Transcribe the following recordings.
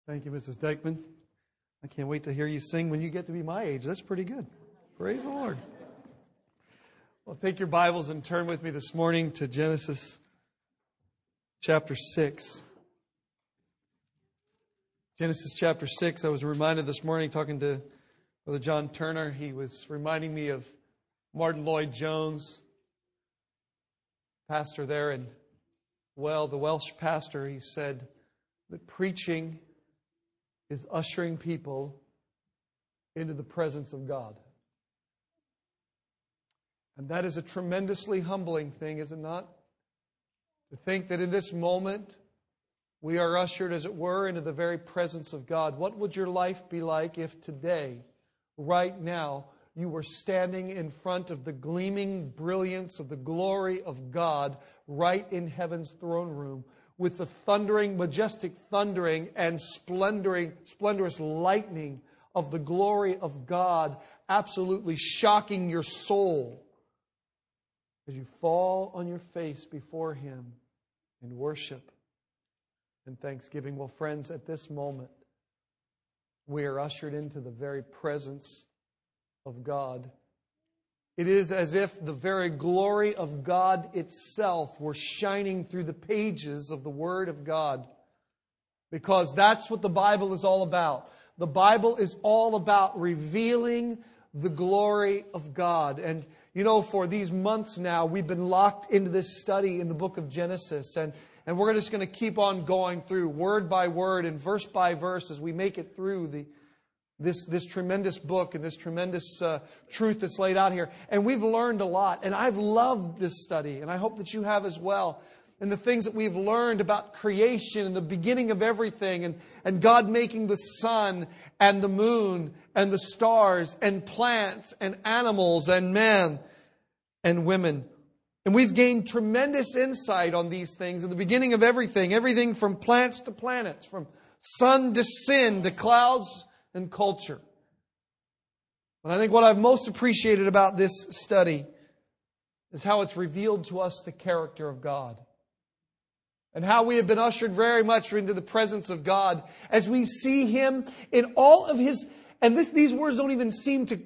Thank you, Mrs. Dykeman. I can't wait to hear you sing when you get to be my age. That's pretty good. Praise the Lord. Well, take your Bibles and turn with me this morning to Genesis chapter 6. Genesis chapter 6, I was reminded this morning talking to Brother John Turner. He was reminding me of Martin Lloyd-Jones, pastor there in, the Welsh pastor. He said that preaching is ushering people into the presence of God. And that is a tremendously humbling thing, is it not? To think that in this moment, we are ushered, as it were, into the very presence of God. What would your life be like if today, right now, you were standing in front of the gleaming brilliance of the glory of God right in heaven's throne room, with the thundering, majestic thundering and splendorous lightning of the glory of God absolutely shocking your soul as you fall on your face before Him in worship and thanksgiving? Well, friends, at this moment, we are ushered into the very presence of God. It is as if the very glory of God itself were shining through the pages of the Word of God. Because that's what the Bible is all about. The Bible is all about revealing the glory of God. And you know, for these months now, we've been locked into this study in the book of Genesis. And we're just going to keep on going through word by word and verse by verse as we make it through this tremendous book and this tremendous truth that's laid out here. And we've learned a lot. And I've loved this study. And I hope that you have as well. And the things that we've learned about creation and the beginning of everything. And God making the sun and the moon and the stars and plants and animals and men and women. And we've gained tremendous insight on these things in the beginning of everything. Everything from plants to planets, from sun to sin to clouds and culture. And I think what I've most appreciated about this study is how it's revealed to us the character of God. And how we have been ushered very much into the presence of God as we see Him in all of His... And these words don't even seem to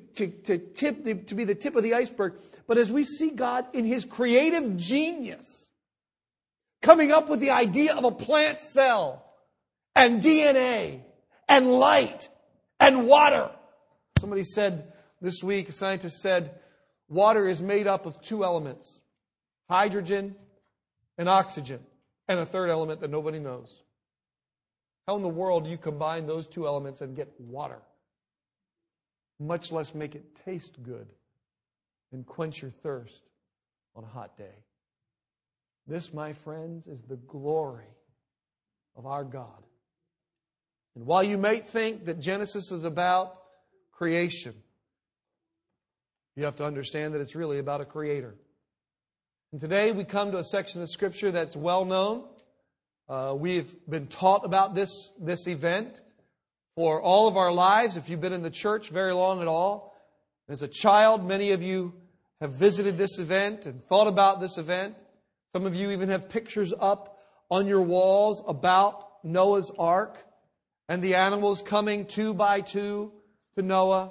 be the tip of the iceberg. But as we see God in His creative genius, coming up with the idea of a plant cell and DNA and light and water. Somebody said this week, a scientist said, water is made up of two elements, hydrogen and oxygen, and a third element that nobody knows. How in the world do you combine those two elements and get water? Much less make it taste good and quench your thirst on a hot day. This, my friends, is the glory of our God. And while you may think that Genesis is about creation, you have to understand that it's really about a creator. And today we come to a section of Scripture that's well known. We've been taught about this event for all of our lives. If you've been in the church very long at all, as a child, many of you have visited this event and thought about this event. Some of you even have pictures up on your walls about Noah's Ark and the animals coming 2 by 2 to Noah.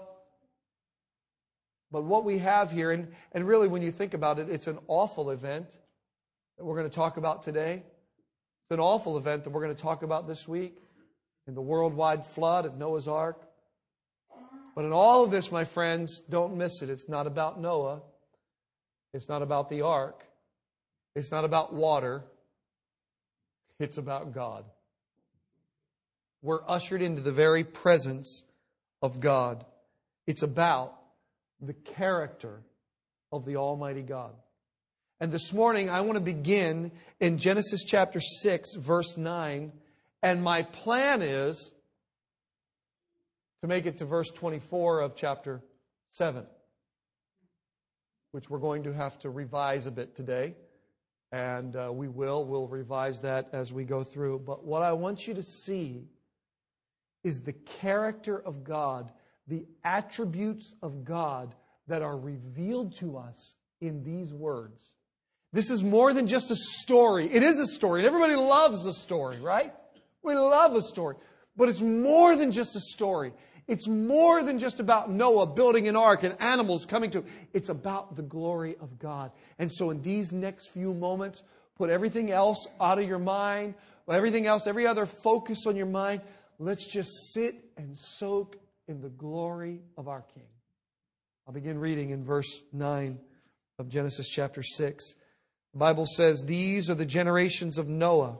But what we have here, and really when you think about it, it's an awful event that we're going to talk about today. It's an awful event that we're going to talk about this week in the worldwide flood at Noah's Ark. But in all of this, my friends, don't miss it. It's not about Noah. It's not about the ark. It's not about water. It's about God. We're ushered into the very presence of God. It's about the character of the Almighty God. And this morning, I want to begin in Genesis chapter 6, verse 9. And my plan is to make it to verse 24 of chapter 7, which we're going to have to revise a bit today. And we'll revise that as we go through. But what I want you to see is the character of God, the attributes of God that are revealed to us in these words. This is more than just a story. It is a story, and everybody loves a story, right? We love a story. But it's more than just a story. It's more than just about Noah building an ark and animals coming to. It's about the glory of God. And so in these next few moments, put everything else out of your mind, everything else, every other focus on your mind. Let's just sit and soak in the glory of our King. I'll begin reading in verse 9 of Genesis chapter 6. The Bible says, "These are the generations of Noah."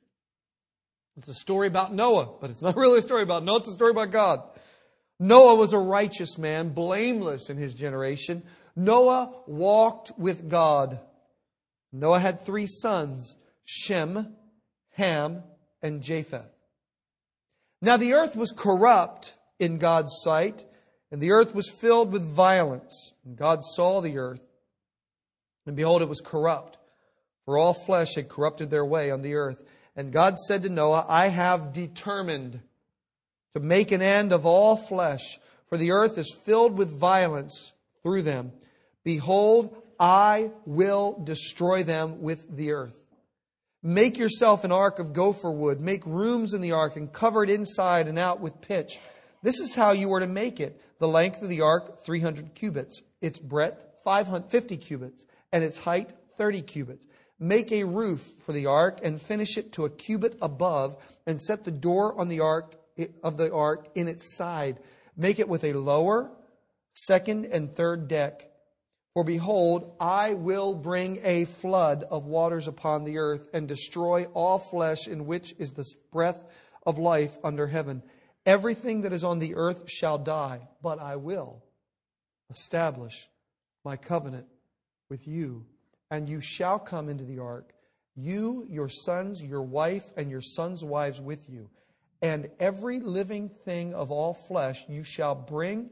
It's a story about Noah, but it's not really a story about Noah. It's a story about God. Noah was a righteous man, blameless in his generation. Noah walked with God. Noah had 3 sons, Shem, Ham, and Japheth. Now the earth was corrupt in God's sight, and the earth was filled with violence. And God saw the earth, and behold, it was corrupt, for all flesh had corrupted their way on the earth. And God said to Noah, "I have determined to make an end of all flesh, for the earth is filled with violence through them. Behold, I will destroy them with the earth. Make yourself an ark of gopher wood. Make rooms in the ark and cover it inside and out with pitch. This is how you are to make it. The length of the ark, 300 cubits. Its breadth, 50 cubits. And its height, 30 cubits. Make a roof for the ark and finish it to a cubit above, and set the door on the ark in its side. Make it with a lower, second, and third deck. For behold, I will bring a flood of waters upon the earth and destroy all flesh in which is the breath of life under heaven. Everything that is on the earth shall die, but I will establish my covenant with you, and you shall come into the ark, you, your sons, your wife, and your sons' wives with you. And every living thing of all flesh you shall bring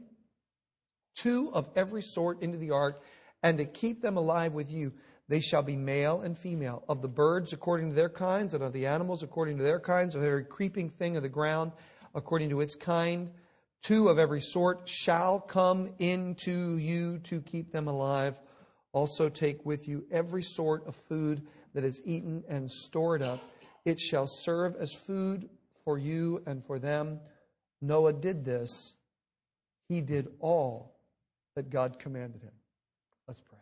2 of every sort into the ark, and to keep them alive with you. They shall be male and female, of the birds according to their kinds, and of the animals according to their kinds, of every creeping thing of the ground according to its kind. 2 of every sort shall come into you to keep them alive. Also take with you every sort of food that is eaten, and store it up. It shall serve as food for you and for them. Noah did this. He did all that God commanded him. Let's pray.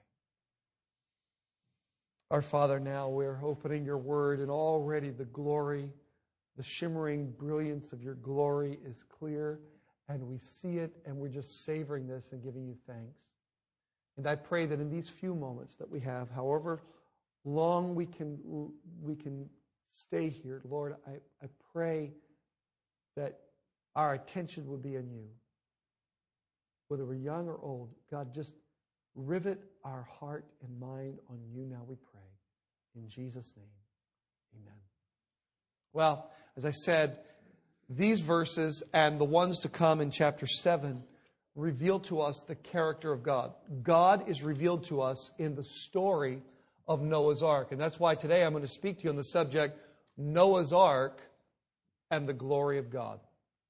Our Father, now we're opening your word, and already the glory, the shimmering brilliance of your glory is clear, and we see it, and we're just savoring this and giving you thanks. And I pray that in these few moments that we have, however long we can stay here, Lord, I pray that our attention would be on you. Whether we're young or old, God, just rivet our heart and mind on you now, we pray. In Jesus' name, amen. Well, as I said, these verses and the ones to come in chapter 7 reveal to us the character of God. God is revealed to us in the story of Noah's Ark. And that's why today I'm going to speak to you on the subject, Noah's Ark and the glory of God.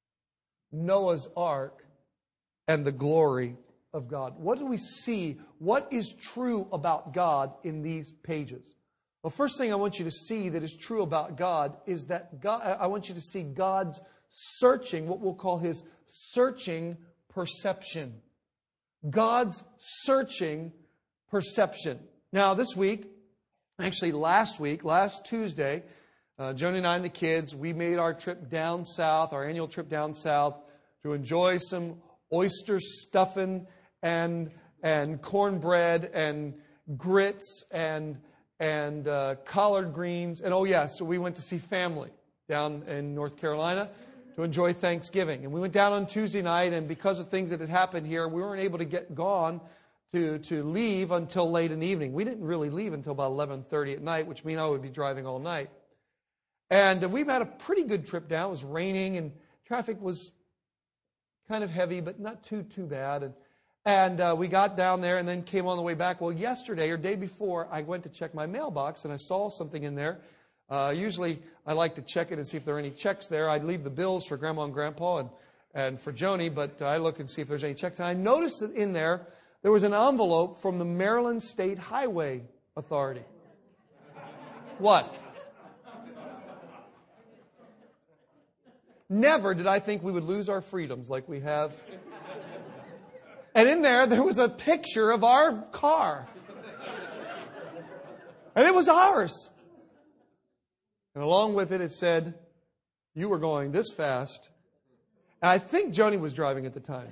Noah's Ark and the glory of God. What do we see? What is true about God in these pages? Well, first thing I want you to see that is true about God is that I want you to see God's searching, what we'll call his searching perception. God's searching perception. Now, this week, actually last Tuesday, Joni and I and the kids, we made our trip down south, our annual trip down south, to enjoy some oyster stuffing and cornbread and grits and collard greens. And so we went to see family down in North Carolina to enjoy Thanksgiving. And we went down on Tuesday night, and because of things that had happened here, we weren't able to get gone to leave until late in the evening. We didn't really leave until about 11:30 at night, which means I would be driving all night. And we've had a pretty good trip down. It was raining, and traffic was kind of heavy, but not too bad. And we got down there and then came on the way back. Well, yesterday or day before, I went to check my mailbox, and I saw something in there. Usually, I like to check it and see if there are any checks there. I'd leave the bills for Grandma and Grandpa and for Joni, but I look and see if there's any checks. And I noticed that in there was an envelope from the Maryland State Highway Authority. What? never did I think we would lose our freedoms like we have. And in there was a picture of our car. And it was ours. And along with it, it said, you were going this fast. And I think Joni was driving at the time.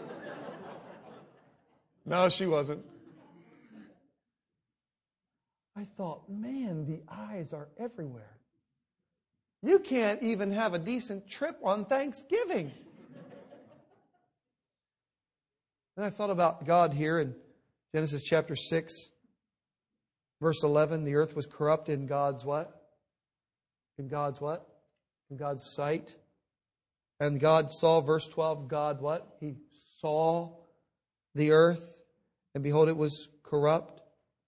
No, she wasn't. I thought, man, the eyes are everywhere. You can't even have a decent trip on Thanksgiving. And I thought about God here in Genesis chapter 6, verse 11. The earth was corrupt in God's what? In God's what? In God's sight. And God saw, verse 12, God what? He saw the earth, and behold, it was corrupt.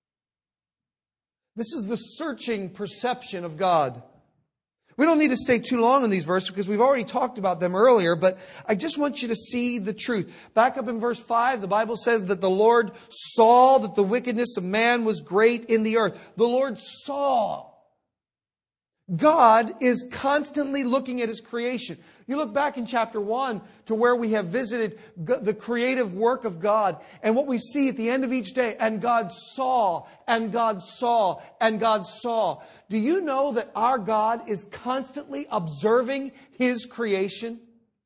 This is the searching perception of God. We don't need to stay too long on these verses because we've already talked about them earlier, but I just want you to see the truth. Back up in verse 5, the Bible says that the Lord saw that the wickedness of man was great in the earth. The Lord saw. God is constantly looking at His creation. You look back in chapter 1 to where we have visited the creative work of God. And what we see at the end of each day, and God saw, and God saw, and God saw. Do you know that our God is constantly observing His creation?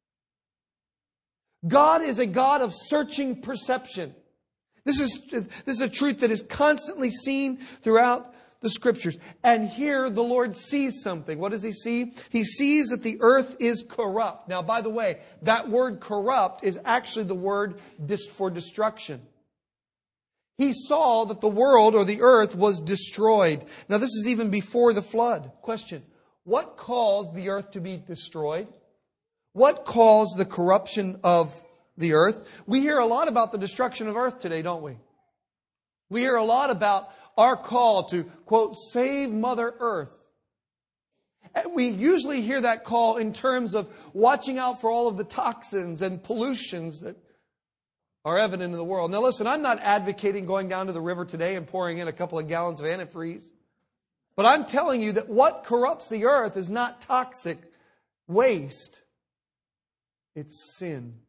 God is a God of searching perception. This is a truth that is constantly seen throughout the Scriptures. And here the Lord sees something. What does He see? He sees that the earth is corrupt. Now, by the way, that word corrupt is actually the word for destruction. He saw that the world or the earth was destroyed. Now, this is even before the flood. Question: what caused the earth to be destroyed? What caused the corruption of the earth? We hear a lot about the destruction of earth today, don't we? We hear a lot about our call to, quote, save Mother Earth. And we usually hear that call in terms of watching out for all of the toxins and pollutions that are evident in the world. Now listen, I'm not advocating going down to the river today and pouring in a couple of gallons of antifreeze. But I'm telling you that what corrupts the earth is not toxic waste. It's sin.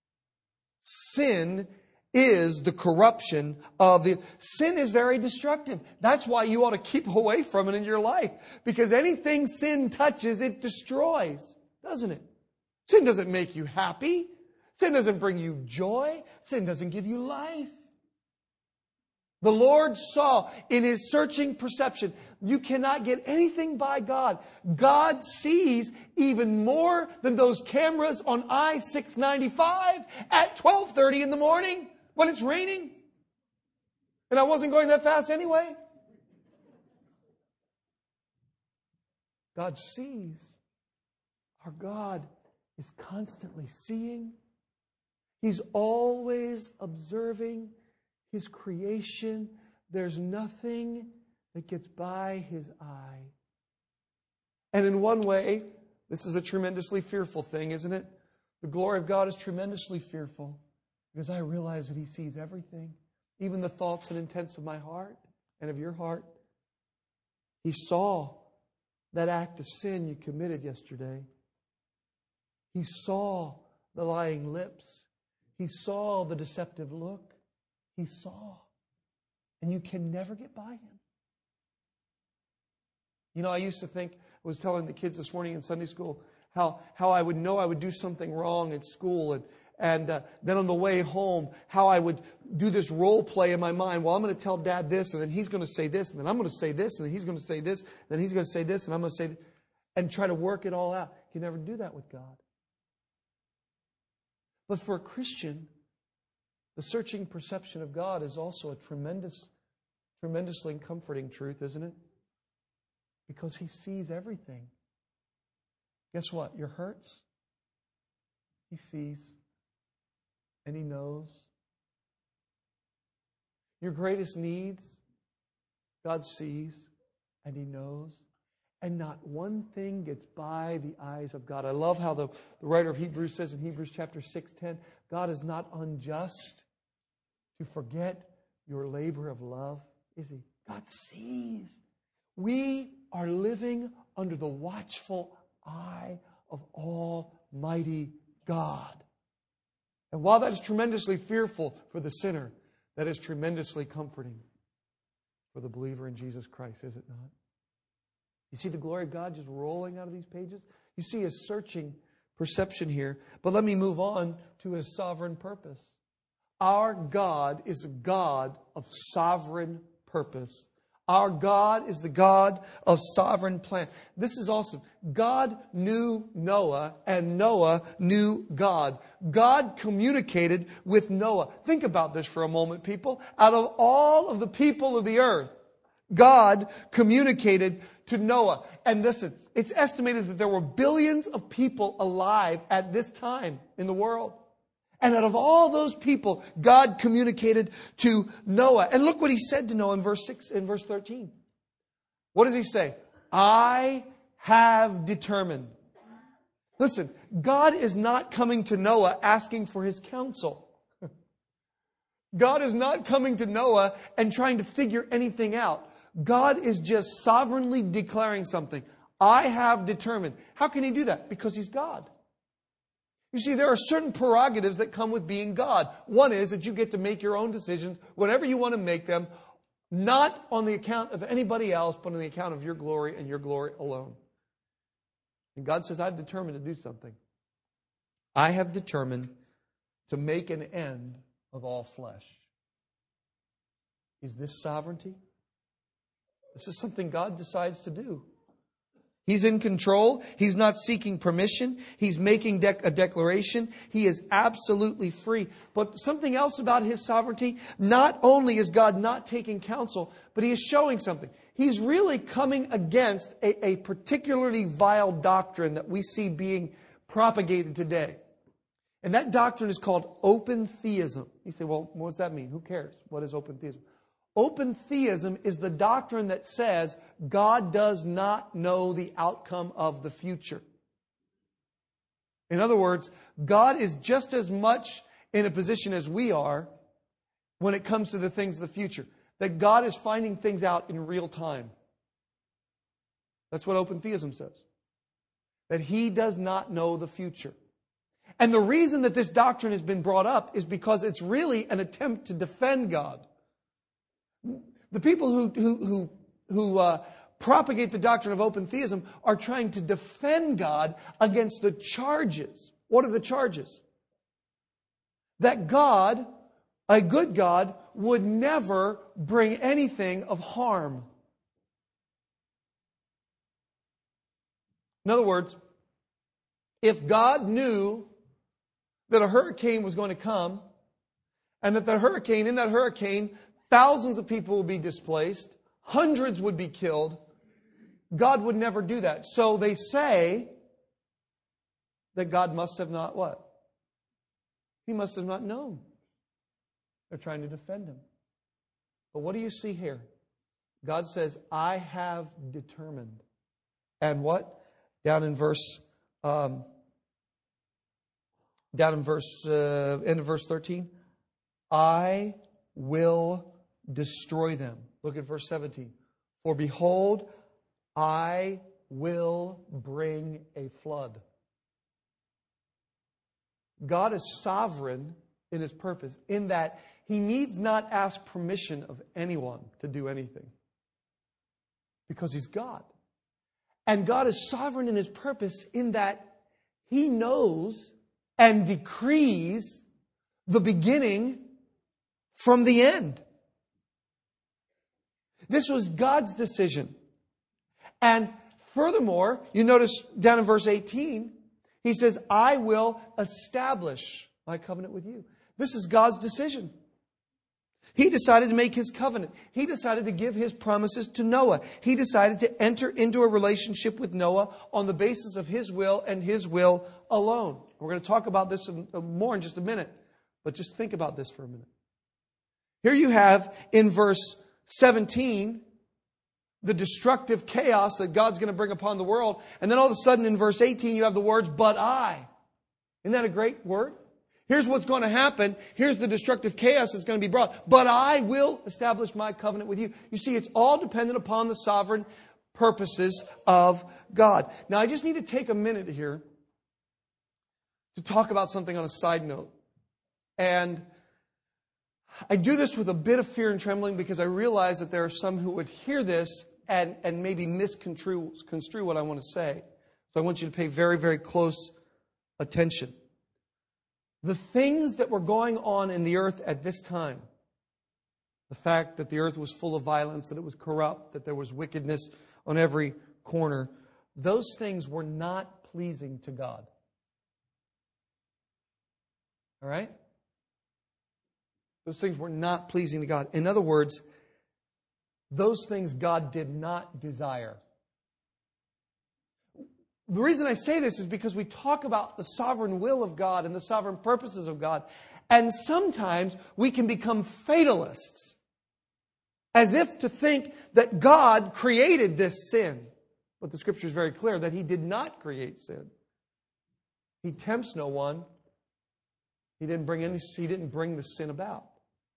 Sin is the corruption of the... Sin is very destructive. That's why you ought to keep away from it in your life. Because anything sin touches, it destroys. Doesn't it? Sin doesn't make you happy. Sin doesn't bring you joy. Sin doesn't give you life. The Lord saw in His searching perception. You cannot get anything by God. God sees even more than those cameras on I-695 at 12:30 in the morning. When it's raining. And I wasn't going that fast anyway. God sees. Our God is constantly seeing. He's always observing His creation. There's nothing that gets by His eye. And in one way, this is a tremendously fearful thing, isn't it? The glory of God is tremendously fearful. Because I realize that He sees everything, even the thoughts and intents of my heart and of your heart. He saw that act of sin you committed yesterday. He saw the lying lips. He saw the deceptive look. He saw. And you can never get by Him. You know, I used to think, I was telling the kids this morning in Sunday school, how I would know I would do something wrong at school, and then on the way home, how I would do this role play in my mind. Well, I'm going to tell Dad this, and then he's going to say this, and then I'm going to say this, and then he's going to say this, and then he's going to say this, and I'm going to say this, and try to work it all out. You can never do that with God. But for a Christian, the searching perception of God is also a tremendously comforting truth, isn't it? Because He sees everything. Guess what? Your hurts, He sees. And He knows. Your greatest needs, God sees and He knows. And not one thing gets by the eyes of God. I love how the writer of Hebrews says in Hebrews chapter 6:10, God is not unjust to forget your labor of love, is He? God sees. We are living under the watchful eye of Almighty God. And while that is tremendously fearful for the sinner, that is tremendously comforting for the believer in Jesus Christ, is it not? You see the glory of God just rolling out of these pages? You see His searching perception here. But let me move on to His sovereign purpose. Our God is a God of sovereign purpose. Our God is the God of sovereign plan. This is awesome. God knew Noah and Noah knew God. God communicated with Noah. Think about this for a moment, people. Out of all of the people of the earth, God communicated to Noah. And listen, it's estimated that there were billions of people alive at this time in the world. And out of all those people, God communicated to Noah. And look what He said to Noah in verse 13. What does He say? I have determined. Listen, God is not coming to Noah asking for his counsel. God is not coming to Noah and trying to figure anything out. God is just sovereignly declaring something. I have determined. How can He do that? Because He's God. You see, there are certain prerogatives that come with being God. One is that you get to make your own decisions whenever you want to make them, not on the account of anybody else, but on the account of your glory and your glory alone. And God says, I've determined to do something. I have determined to make an end of all flesh. Is this sovereignty? This is something God decides to do. He's in control. He's not seeking permission. He's making a declaration. He is absolutely free. But something else about His sovereignty, not only is God not taking counsel, but He is showing something. He's really coming against a particularly vile doctrine that we see being propagated today. And that doctrine is called open theism. You say, well, what does that mean? Who cares? What is open theism? Open theism is the doctrine that says God does not know the outcome of the future. In other words, God is just as much in a position as we are when it comes to the things of the future. That God is finding things out in real time. That's what open theism says. That He does not know the future. And the reason that this doctrine has been brought up is because it's really an attempt to defend God. The people who propagate the doctrine of open theism are trying to defend God against the charges. What are the charges? That God, a good God, would never bring anything of harm. In other words, if God knew that a hurricane was going to come, and that in that hurricane, thousands of people would be displaced, hundreds would be killed, God would never do that. So they say that God must have not what? He must have not known. They're trying to defend Him. But what do you see here? God says, I have determined. And what? Down in verse end of verse 13. I will destroy them. Look at verse 17. For behold, I will bring a flood. God is sovereign in His purpose, in that He needs not ask permission of anyone to do anything. Because He's God. And God is sovereign in His purpose in that He knows and decrees the beginning from the end. This was God's decision. And furthermore, you notice down in verse 18, He says, I will establish my covenant with you. This is God's decision. He decided to make His covenant. He decided to give His promises to Noah. He decided to enter into a relationship with Noah on the basis of His will and His will alone. We're going to talk about this more in just a minute. But just think about this for a minute. Here you have in verse 17 the destructive chaos that God's going to bring upon the world. And then all of a sudden in verse 18 you have the words, but I. Isn't that a great word? Here's what's going to happen. Here's the destructive chaos that's going to be brought. But I will establish my covenant with you. You see, it's all dependent upon the sovereign purposes of God. Now, I just need to take a minute here to talk about something on a side note. And I do this with a bit of fear and trembling because I realize that there are some who would hear this and maybe misconstrue what I want to say. So I want you to pay very, very close attention. The things that were going on in the earth at this time, the fact that the earth was full of violence, that it was corrupt, that there was wickedness on every corner, those things were not pleasing to God. All right? Those things were not pleasing to God. In other words, those things God did not desire. The reason I say this is because we talk about the sovereign will of God and the sovereign purposes of God. And sometimes we can become fatalists, as if to think that God created this sin. But the Scripture is very clear that He did not create sin. He tempts no one. He didn't bring the sin about.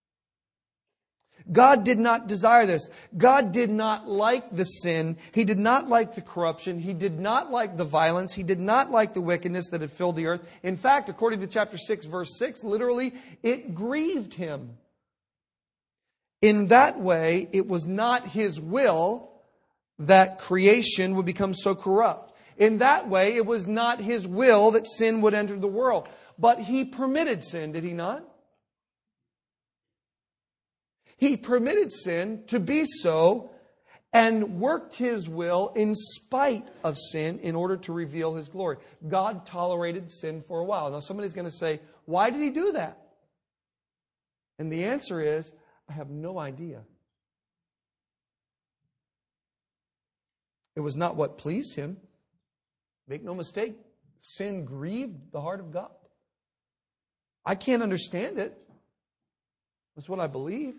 God did not desire this. God did not like the sin. He did not like the corruption. He did not like the violence. He did not like the wickedness that had filled the earth. In fact, according to chapter 6, verse 6, literally, it grieved Him. In that way, it was not His will that creation would become so corrupt. In that way, it was not His will that sin would enter the world. But He permitted sin, did He not? He permitted sin to be so and worked His will in spite of sin in order to reveal His glory. God tolerated sin for a while. Now somebody's going to say, why did He do that? And the answer is, I have no idea. It was not what pleased Him. Make no mistake, sin grieved the heart of God. I can't understand it. That's what I believe.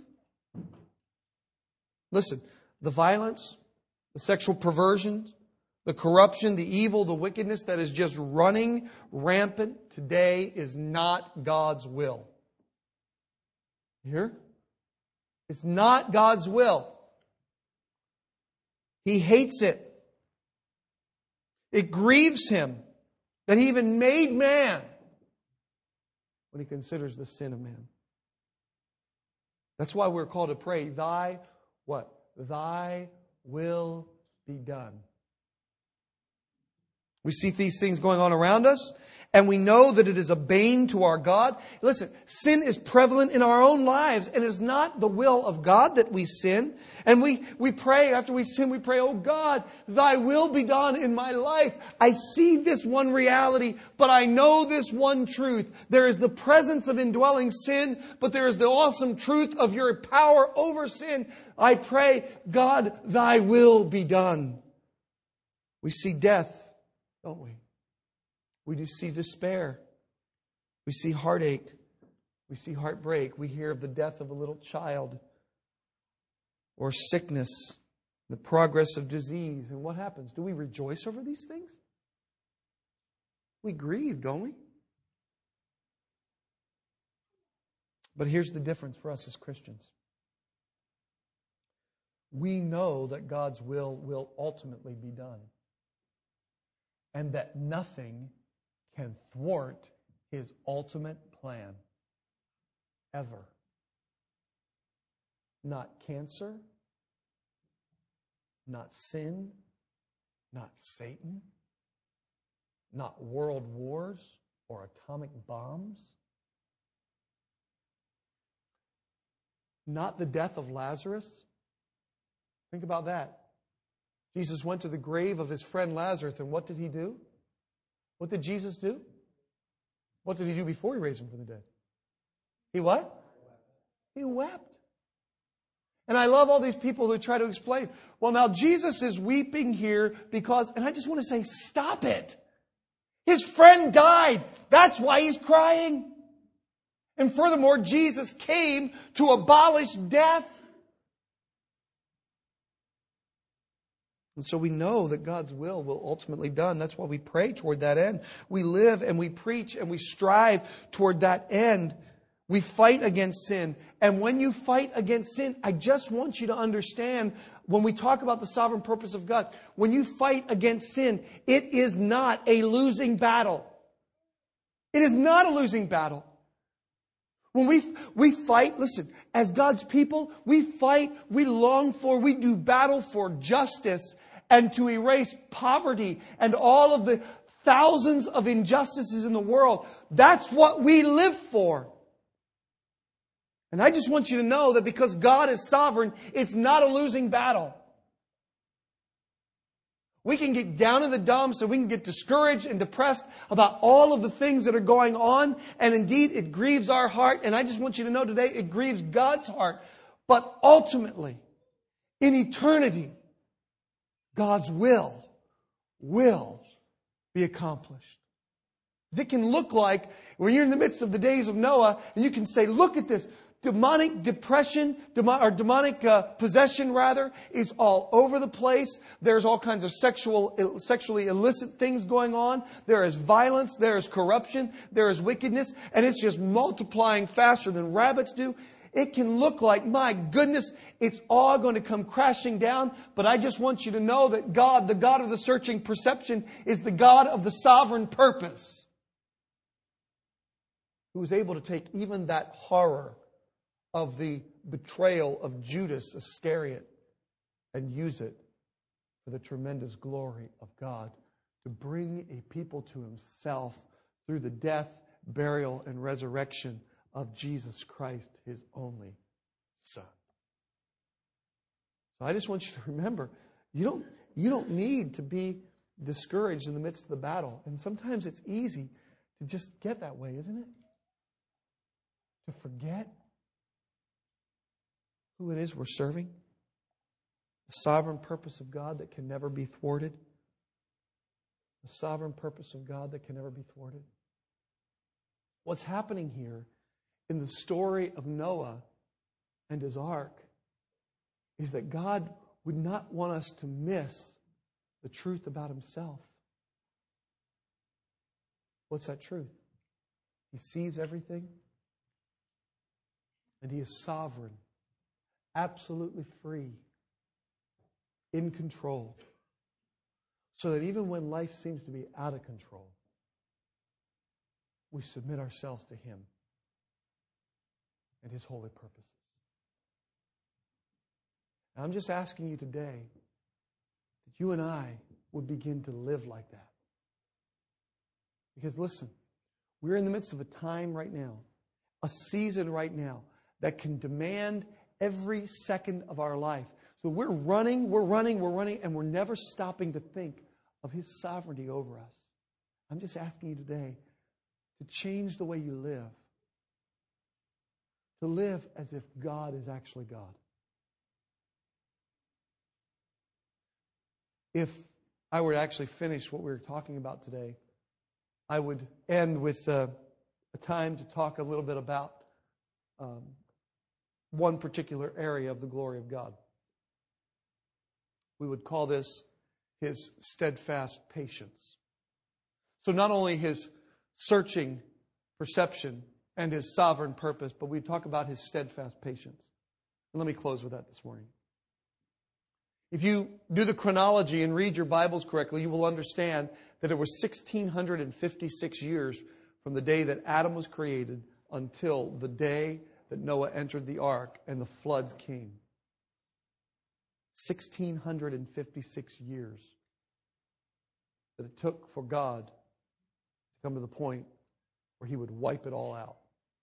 Listen, the violence, the sexual perversions, the corruption, the evil, the wickedness that is just running rampant today is not God's will. You hear? It's not God's will. He hates it. It grieves Him that He even made man when He considers the sin of man. That's why we're called to pray, Thy what? Thy will be done. We see these things going on around us, and we know that it is a bane to our God. Listen, sin is prevalent in our own lives, and it is not the will of God that we sin. And we pray, after we sin, we pray, oh God, Thy will be done in my life. I see this one reality, but I know this one truth. There is the presence of indwelling sin, but there is the awesome truth of Your power over sin. I pray, God, Thy will be done. We see death, don't we? We see despair. We see heartache. We see heartbreak. We hear of the death of a little child. Or sickness. The progress of disease. And what happens? Do we rejoice over these things? We grieve, don't we? But here's the difference for us as Christians. We know that God's will ultimately be done. And that nothing can thwart His ultimate plan. Ever. Not cancer. Not sin. Not Satan. Not world wars or atomic bombs. Not the death of Lazarus. Think about that. Jesus went to the grave of His friend Lazarus, and what did He do? What did Jesus do? What did He do before He raised him from the dead? He what? He wept. And I love all these people who try to explain, well, now Jesus is weeping here because, and I just want to say, stop it. His friend died. That's why He's crying. And furthermore, Jesus came to abolish death. And so we know that God's will ultimately be done. That's why we pray toward that end. We live and we preach and we strive toward that end. We fight against sin. And when you fight against sin, I just want you to understand, when we talk about the sovereign purpose of God, when you fight against sin, it is not a losing battle. It is not a losing battle. When we fight, listen, as God's people, we fight, we long for, we do battle for justice and to erase poverty and all of the thousands of injustices in the world. That's what we live for. And I just want you to know that because God is sovereign, it's not a losing battle. We can get down in the dumps and we can get discouraged and depressed about all of the things that are going on. And indeed, it grieves our heart. And I just want you to know today, it grieves God's heart. But ultimately, in eternity, God's will be accomplished. It can look like when you're in the midst of the days of Noah and you can say, look at this. Demonic depression, demonic possession rather, is all over the place. There's all kinds of sexually illicit things going on. There is violence, there is corruption, there is wickedness, and it's just multiplying faster than rabbits do. It can look like, my goodness, it's all going to come crashing down. But I just want you to know that God, the God of the searching perception, is the God of the sovereign purpose, who is able to take even that horror of the betrayal of Judas Iscariot and use it for the tremendous glory of God to bring a people to Himself through the death, burial, and resurrection of Jesus Christ, His only Son. So I just want you to remember, you don't need to be discouraged in the midst of the battle. And sometimes it's easy to just get that way, isn't it? To forget who it is we're serving. The sovereign purpose of God that can never be thwarted. The sovereign purpose of God that can never be thwarted. What's happening here in the story of Noah and his ark is that God would not want us to miss the truth about Himself. What's that truth? He sees everything and He is sovereign. Absolutely free, in control, so that even when life seems to be out of control, we submit ourselves to Him and His holy purposes. And I'm just asking you today that you and I would begin to live like that. Because listen, we're in the midst of a time right now, a season right now, that can demand every second of our life. So we're running, and we're never stopping to think of His sovereignty over us. I'm just asking you today to change the way you live. To live as if God is actually God. If I were to actually finish what we were talking about today, I would end with a time to talk a little bit about one particular area of the glory of God. We would call this His steadfast patience. So not only His searching perception and His sovereign purpose, but we talk about His steadfast patience. And let me close with that this morning. If you do the chronology and read your Bibles correctly, you will understand that it was 1,656 years from the day that Adam was created until the day that Noah entered the ark and the floods came. 1,656 years that it took for God to come to the point where He would wipe it all out.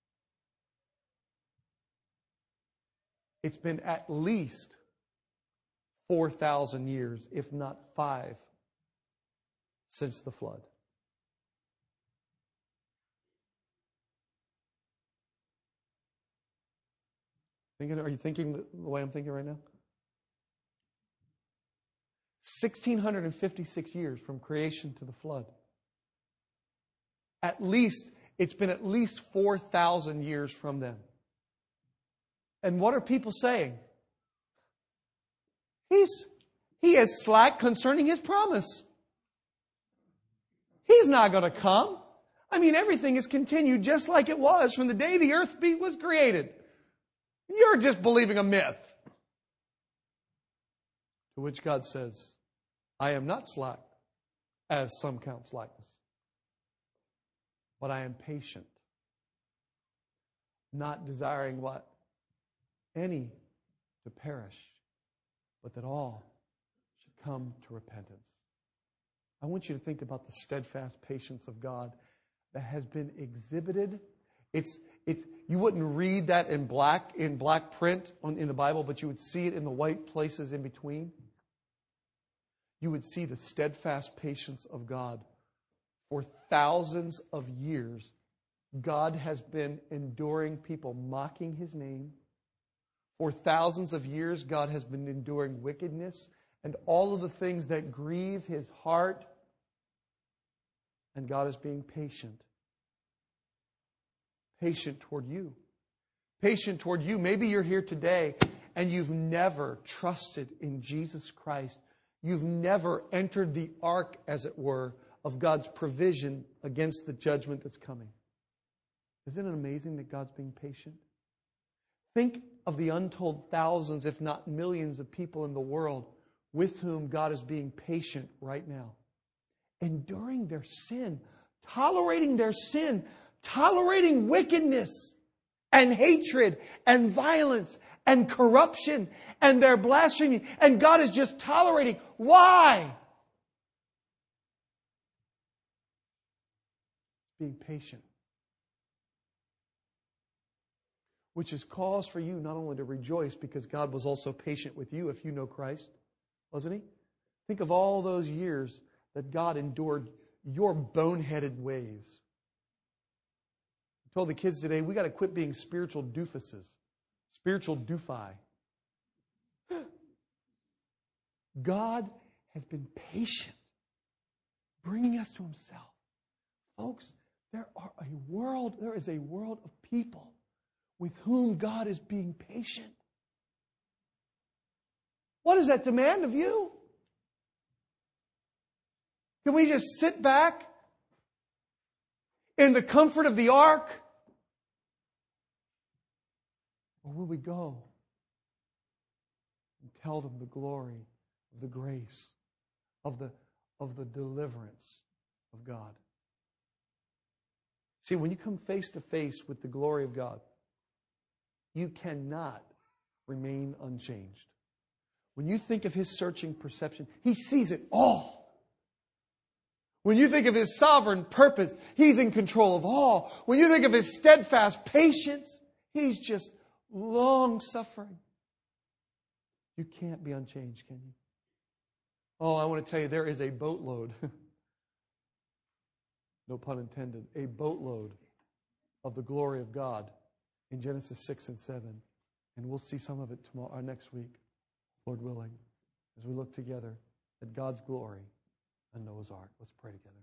It's been at least 4,000 years, if not 5, since the flood. Are you thinking the way I'm thinking right now? 1,656 years from creation to the flood. It's been at least 4,000 years from then. And what are people saying? He is slack concerning His promise. He's not going to come. I mean, everything has continued just like it was from the day the earth was created. You're just believing a myth. To which God says, I am not slack, as some count slackness. but I am patient, not desiring what? Any to perish, but that all should come to repentance. I want you to think about the steadfast patience of God that has been exhibited. It's you wouldn't read that in black print in the Bible, but you would see it in the white places in between. You would see the steadfast patience of God. For thousands of years, God has been enduring people mocking His name. For thousands of years, God has been enduring wickedness and all of the things that grieve His heart. And God is being patient. Patient toward you. Patient toward you. Maybe you're here today and you've never trusted in Jesus Christ. You've never entered the ark, as it were, of God's provision against the judgment that's coming. Isn't it amazing that God's being patient? Think of the untold thousands, if not millions, of people in the world with whom God is being patient right now. Enduring their sin, tolerating their sin, tolerating wickedness and hatred and violence and corruption and their blasphemy. And God is just tolerating. Why? Being patient. Which is cause for you not only to rejoice, because God was also patient with you if you know Christ, wasn't He? Think of all those years that God endured your boneheaded ways. I told the kids today, we got to quit being spiritual doofuses, spiritual doofi. God has been patient, bringing us to Himself. Folks, there is a world of people with whom God is being patient. What does that demand of you? Can we just sit back in the comfort of the ark? Or will we go and tell them the glory of the grace of the deliverance of God? See, when you come face to face with the glory of God, you cannot remain unchanged. When you think of His searching perception, He sees it all. When you think of His sovereign purpose, He's in control of all. When you think of His steadfast patience, He's just long-suffering. You can't be unchanged, can you? Oh, I want to tell you, there is a boatload, no pun intended, a boatload of the glory of God in Genesis 6 and 7. And we'll see some of it tomorrow or next week, Lord willing, as we look together at God's glory and Noah's Ark. Let's pray together.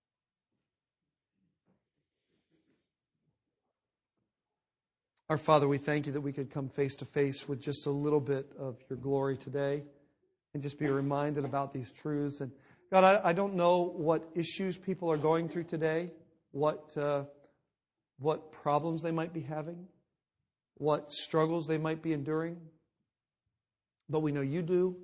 Our Father, we thank You that we could come face to face with just a little bit of Your glory today and just be reminded about these truths. And God, I don't know what issues people are going through today, what problems they might be having, what struggles they might be enduring, but we know You do.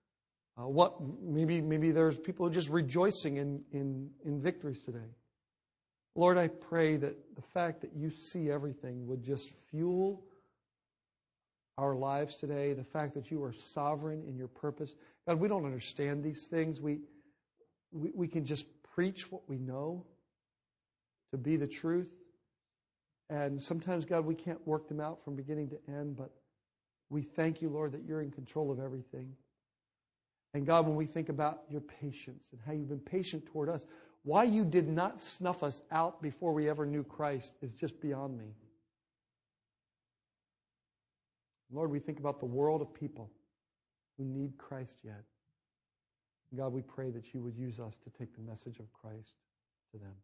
Maybe there's people just rejoicing in victories today. Lord, I pray that the fact that You see everything would just fuel our lives today. The fact that You are sovereign in Your purpose. God, we don't understand these things. We can just preach what we know to be the truth. And sometimes, God, we can't work them out from beginning to end, but we thank You, Lord, that You're in control of everything. And God, when we think about Your patience and how You've been patient toward us, why You did not snuff us out before we ever knew Christ is just beyond me. Lord, we think about the world of people who need Christ yet. God, we pray that You would use us to take the message of Christ to them.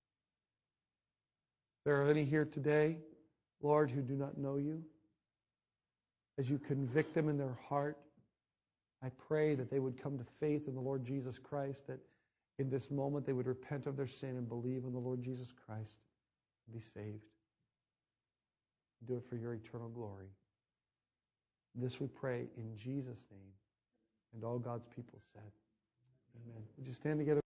If there are any here today, Lord, who do not know You, as You convict them in their heart, I pray that they would come to faith in the Lord Jesus Christ, that in this moment they would repent of their sin and believe in the Lord Jesus Christ and be saved. Do it for Your eternal glory. This we pray in Jesus' name. And all God's people said, amen. Would you stand together?